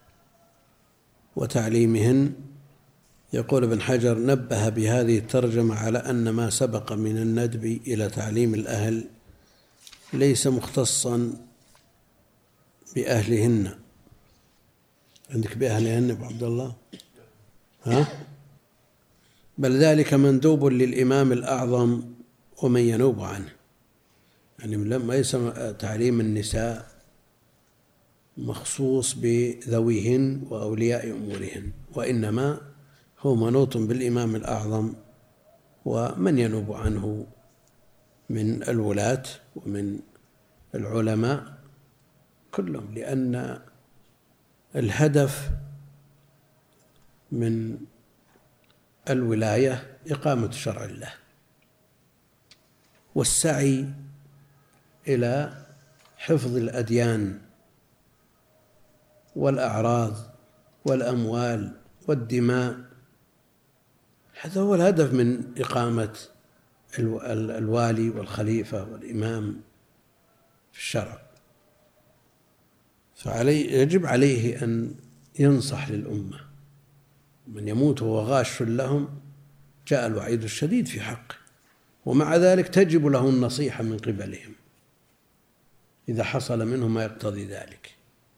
وتعليمهن. يقول ابن حجر نبه بهذه الترجمة على أن ما سبق من الندب إلى تعليم الأهل ليس مختصا بأهلهن. عندك بأهلهن أبو عبد الله؟ ها؟ بل ذلك مندوب للإمام الأعظم ومن ينوب عنه، يعني لما يسمى تعليم النساء مخصوص بذويهن وأولياء أمورهن، وإنما هو منوط بالإمام الأعظم ومن ينوب عنه من الولاة ومن العلماء كلهم، لأن الهدف من الولاية إقامة شرع الله والسعي إلى حفظ الأديان والأعراض والأموال والدماء. هذا هو الهدف من إقامة الوالي والخليفة والإمام في الشرع. فعليه يجب عليه أن ينصح للأمة، من يموت وهو غاش لهم جاء الوعيد الشديد في حقه، ومع ذلك تجب له النصيحة من قبلهم إذا حصل منهم ما يقتضي ذلك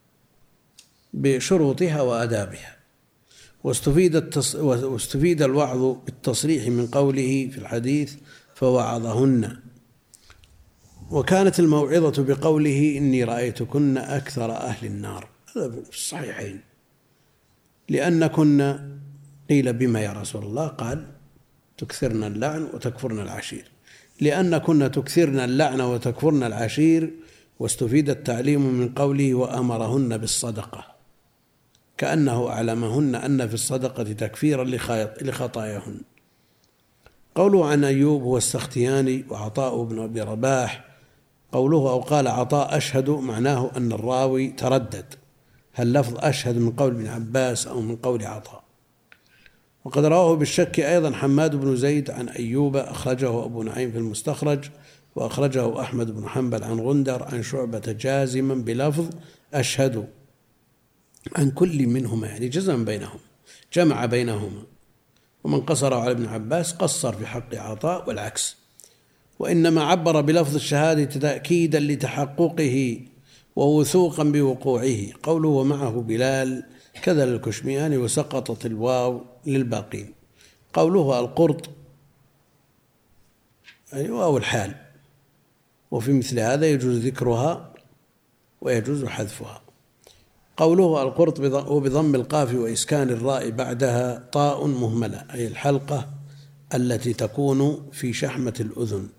بشروطها وآدابها. واستفيد, التص... واستفيد الوعظ بالتصريح من قوله في الحديث فوعظهن، وكانت الموعظة بقوله إني رأيتكن أكثر أهل النار، هذا في الصحيحين. لأنكن قيل بما يا رسول الله؟ قال تكثرن اللعن وتكفرن العشير، لأنكن تكثرن اللعن وتكفرن العشير. واستفيد التعليم من قوله وأمرهن بالصدقة، كأنه أعلمهن أن في الصدقة تكفيرا لخطاياهن. قوله عن أيوب هو السختياني وعطاء بن أبي رباح. قوله أو قال عطاء أشهد معناه أن الراوي تردد هل لفظ أشهد من قول ابن عباس أو من قول عطاء. وقد رواه بالشك أيضا حماد بن زيد عن أيوب، أخرجه أبو نعيم في المستخرج، وأخرجه أحمد بن حنبل عن غندر عن شعبة جازما بلفظ أشهد. عن كل منهما، يعني جزم بينهم، جمع بينهما. ومن قصر على ابن عباس قصر في حق عطاء والعكس. وإنما عبر بلفظ الشهادة تأكيدا لتحققه ووثوقا بوقوعه. قوله ومعه بلال كذا للكشمياني وسقطت الواو للباقين. قوله القرط أي واو الحال، وفي مثل هذا يجوز ذكرها ويجوز حذفها. قوله القرط وبضم القاف وإسكان الراء بعدها طاء مهملة، أي الحلقة التي تكون في شحمة الأذن.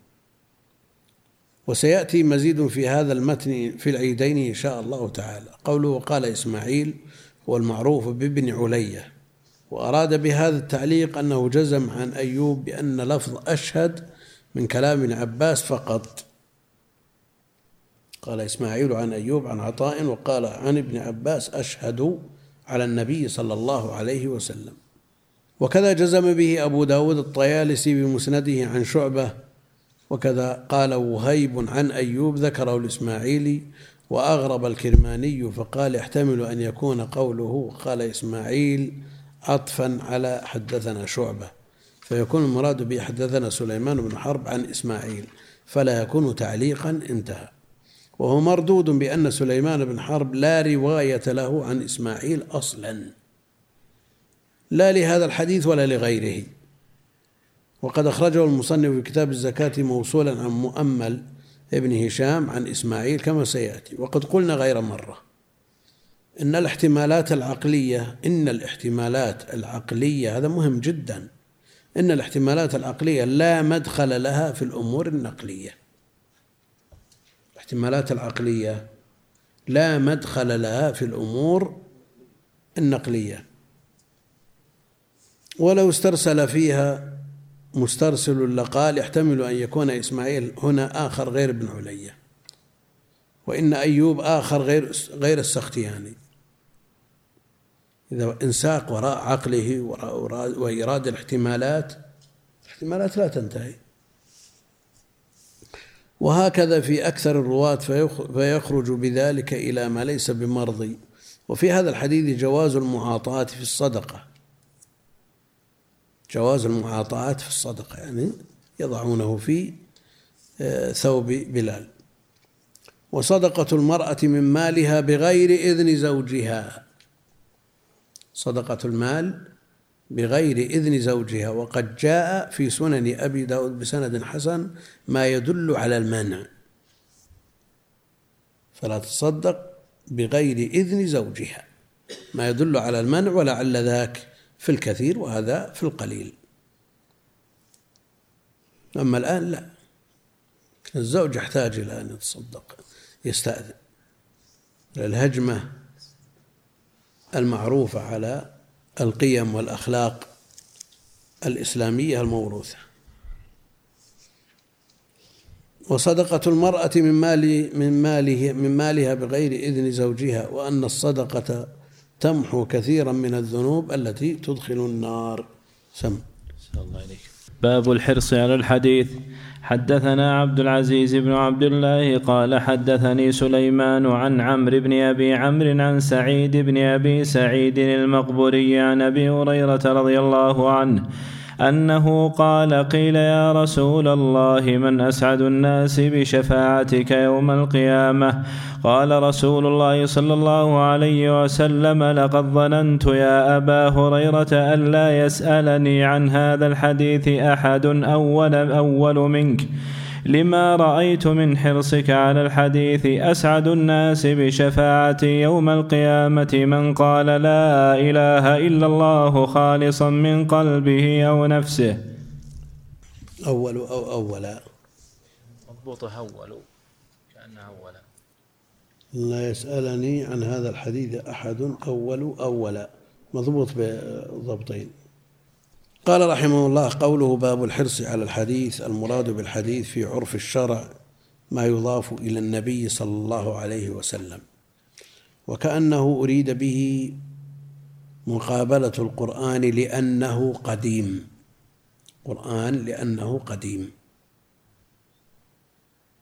وسيأتي مزيد في هذا المتن في العيدين إن شاء الله تعالى. قوله قال إسماعيل هو المعروف بابن علية، وأراد بهذا التعليق أنه جزم عن أيوب بأن لفظ أشهد من كلام ابن عباس فقط. قال إسماعيل عن أيوب عن عطاء، وقال عن ابن عباس أشهد على النبي صلى الله عليه وسلم. وكذا جزم به أبو داود الطيالسي بمسنده عن شعبة، وكذا قال وهيب عن أيوب ذكره الإسماعيلي، وأغرب الكرماني فقال يحتمل أن يكون قوله قال إسماعيل عطفا على حدثنا شعبة، فيكون المراد به حدثنا سليمان بن حرب عن إسماعيل، فلا يكون تعليقا. انتهى. وهو مردود بأن سليمان بن حرب لا رواية له عن إسماعيل أصلا، لا لهذا الحديث ولا لغيره. وقد أخرجه المصنف في كتاب الزكاة موصولا عن مؤمل ابن هشام عن إسماعيل كما سيأتي. وقد قلنا غير مرة إن الاحتمالات العقلية إن الاحتمالات العقلية هذا مهم جدا، إن الاحتمالات العقلية لا مدخل لها في الأمور النقلية. الاحتمالات العقلية لا مدخل لها في الأمور النقلية، ولو استرسل فيها مسترسل لقال يحتمل أن يكون إسماعيل هنا آخر غير ابن علية، وإن أيوب آخر غير غير السختياني. إذا انساق وراء عقله وإيراد الاحتمالات، الاحتمالات لا تنتهي. وهكذا في أكثر الرواة فيخرج بذلك إلى ما ليس بمرضي. وفي هذا الحديث جواز المعاطاة في الصدقة، جواز المعاطاة في الصدقة، يعني يضعونه في ثوب بلال. وصدقة المرأة من مالها بغير إذن زوجها، صدقة المال بغير إذن زوجها. وقد جاء في سنن أبي داود بسند حسن ما يدل على المنع، فلا تصدق بغير إذن زوجها، ما يدل على المنع، ولعل ذاك في الكثير وهذا في القليل. أما الآن لا، الزوج يحتاج إلى أن يتصدق، يستأذن. الهجمة المعروفة على القيم والأخلاق الإسلامية الموروثة. وصدقة المرأة من مال من ماله من مالها بغير إذن زوجها، وأن الصدقة تمحو كثيرا من الذنوب التي تدخل النار. سم. الله عليك. باب الحرص على الحديث. حدثنا عبد العزيز بن عبد الله قال حدثني سليمان عن عمرو بن أبي عمرو عن سعيد بن أبي سعيد المقبوري عن أبي هريرة رضي الله عنه أنه قال قيل يا رسول الله من أسعد الناس بشفاعتك يوم القيامة؟ قال رسول الله صلى الله عليه وسلم لقد ظننت يا أبا هريرة ألا يسألني عن هذا الحديث أحد أول, أول منك، لما رأيت من حرصك على الحديث. أسعد الناس بشفاعتي يوم القيامة من قال لا إله إلا الله خالصا من قلبه أو نفسه. أول أو أولا، مضبوطة أول كأنها أولا. لا يسألني عن هذا الحديث أحد أول أولا، مضبوط بضبطين. قال رحمه الله قوله باب الحرص على الحديث. المراد بالحديث في عرف الشرع ما يضاف إلى النبي صلى الله عليه وسلم، وكأنه أريد به مقابلة القرآن لأنه قديم، قرآن لأنه قديم.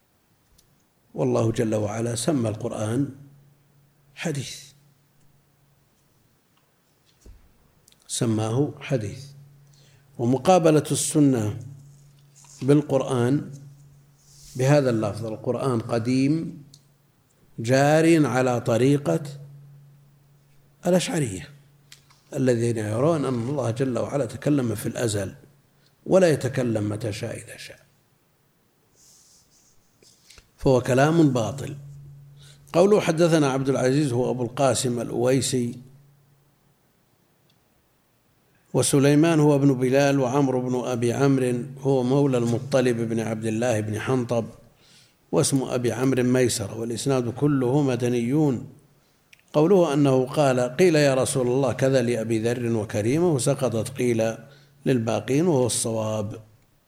والله جل وعلا سمى القرآن حديث، سماه حديث. ومقابلة السنة بالقرآن بهذا اللفظ: القرآن قديم جار على طريقة الأشعرية الذين يرون أن الله جل وعلا تكلم في الأزل ولا يتكلم متى شاء إذا شاء، فهو كلام باطل. قوله حدثنا عبد العزيز هو أبو القاسم الأويسي، وسليمان هو ابن بلال، وعمرو بن أبي عمرو هو مولى المطلب بن عبد الله بن حنطب، واسم أبي عمرو ميسر، والإسناد كله مدنيون. قوله أنه قال: قيل يا رسول الله كذا لأبي ذر وكريمة، وسقطت قيل للباقين، وهو الصواب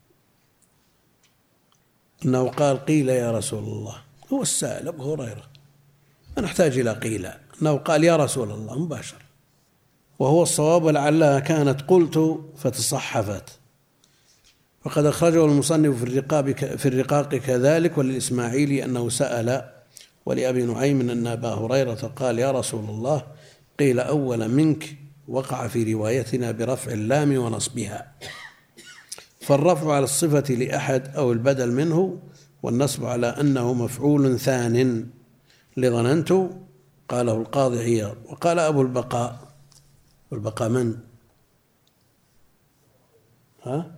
أنه قال: قيل يا رسول الله، هو السائل أبو هريرة، ما نحتاج إلى قيل، أنه قال يا رسول الله مباشرة، وهو الصواب، ولعلها كانت قلت فتصحفت. وقد أخرجه المصنف في الرقاق في الرقاق كذلك، وللإسماعيلي أنه سأل، ولأبي نعيم أن أبا هريرة قال: يا رسول الله، قيل أول منك، وقع في روايتنا برفع اللام ونصبها، فالرفع على الصفة لأحد أو البدل منه، والنصب على أنه مفعول ثان لظننت، قاله القاضي عياض. وقال أبو البقاء، والبقاء من؟ ها؟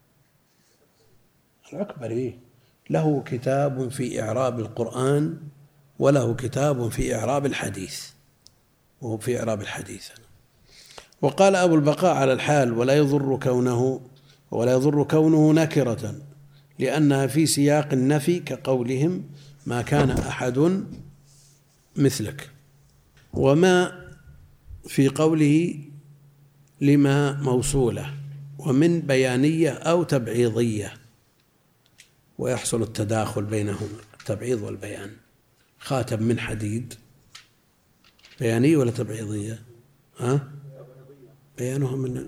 العكبري، له كتاب في إعراب القرآن وله كتاب في إعراب الحديث، وهو في إعراب الحديث. وقال أبو البقاء على الحال: ولا يضر كونه ولا يضر كونه نكرة، لأنها في سياق النفي، كقولهم: ما كان أحد مثلك. وما في قوله لما موصولة، ومن بيانية أو تبعيضية، ويحصل التداخل بينهما، التبعيض والبيان. خاتم من حديد بيانية ولا تبعيضية؟ ها؟ بيانها من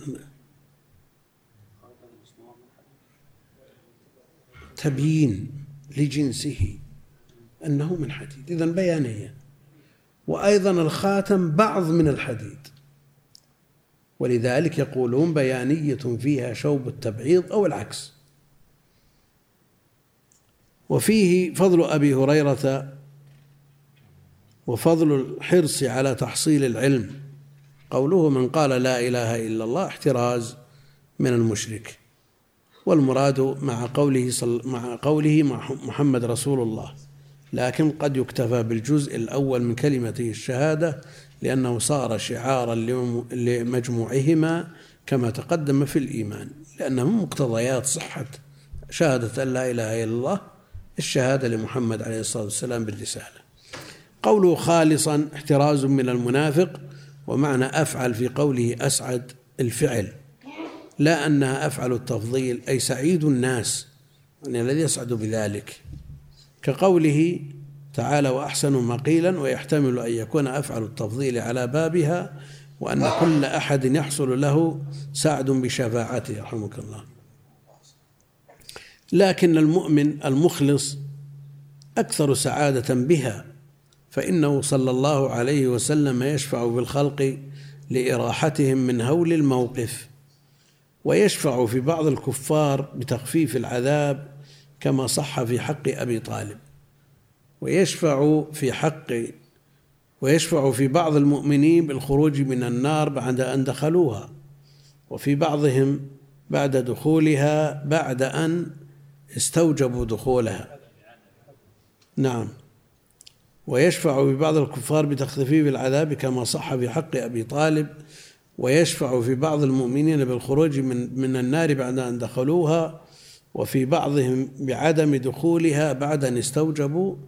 تبيين لجنسه أنه من حديد، إذن بيانية. وأيضا الخاتم بعض من الحديد، ولذلك يقولون بيانية فيها شوب التبعيض أو العكس. وفيه فضل أبي هريرة وفضل الحرص على تحصيل العلم. قوله: من قال لا إله إلا الله احتراز من المشرك، والمراد مع قوله مع قوله محمد رسول الله، لكن قد يكتفى بالجزء الأول من كلمته الشهادة، لأنه صار شعارا لمجموعهما كما تقدم في الإيمان، لأنه من مقتضيات صحة شهادة أن لا إله إلا الله الشهادة لمحمد عليه الصلاة والسلام بالرسالة. قوله خالصا احتراز من المنافق، ومعنى أفعل في قوله أسعد الفعل، لا أنها أفعل التفضيل، أي سعيد الناس، يعني الذي يسعد بذلك، كقوله تعالى: وأحسن مقيلا، ويحتمل أن يكون أفعل التفضيل على بابها، وأن كل أحد يحصل له سعد بشفاعته، رحمك الله. لكن المؤمن المخلص أكثر سعادة بها، فإنه صلى الله عليه وسلم يشفع بالخلق لإراحتهم من هول الموقف، ويشفع في بعض الكفار بتخفيف العذاب كما صح في حق أبي طالب، ويشفع في حق ويشفع في بعض المؤمنين بالخروج من النار بعد أن دخلوها، وفي بعضهم بعد دخولها بعد أن استوجبوا دخولها. نعم. ويشفع في بعض الكفار بتخفيف العذاب كما صح في حق أبي طالب، ويشفع في بعض المؤمنين بالخروج من من النار بعد أن دخلوها، وفي بعضهم بعدم دخولها بعد أن استوجبوا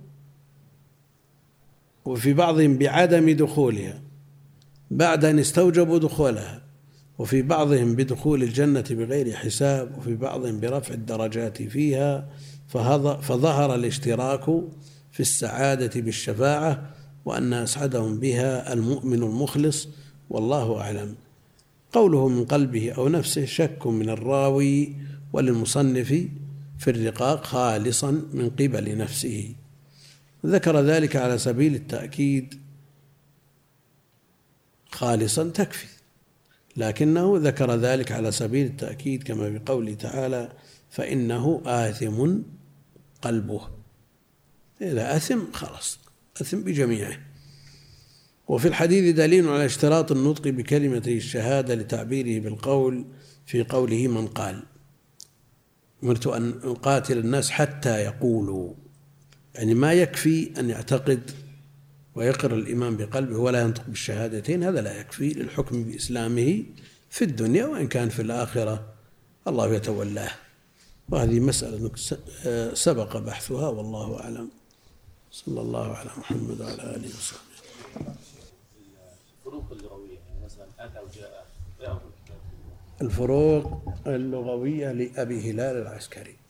وفي بعضهم بعدم دخولها بعد أن استوجبوا دخولها، وفي بعضهم بدخول الجنة بغير حساب، وفي بعضهم برفع الدرجات فيها، فظهر الاشتراك في السعادة بالشفاعة، وأن أسعدهم بها المؤمن المخلص، والله أعلم. قوله من قلبه أو نفسه شك من الراوي، وللمصنف في الرقاق خالصا من قبل نفسه، ذكر ذلك على سبيل التأكيد. خالصا تكفي، لكنه ذكر ذلك على سبيل التأكيد كما في قوله تعالى فإنه آثم قلبه. إذا أثم خلاص أثم بجميعه. وفي الحديث دليل على اشتراط النطق بكلمة الشهادة لتعبيره بالقول في قوله من قال أمرت أن أقاتل الناس حتى يقولوا، يعني ما يكفي أن يعتقد ويقر الإيمان بقلبه ولا ينطق بالشهادتين، هذا لا يكفي للحكم بإسلامه في الدنيا، وإن كان في الآخرة الله يتولاه. وهذه مسألة سبق بحثها والله أعلم. صلى الله على محمد وعلى آله وصحبه. الفروق اللغوية يعني مثلا أتى وجاء، الفروق اللغوية لأبي هلال العسكري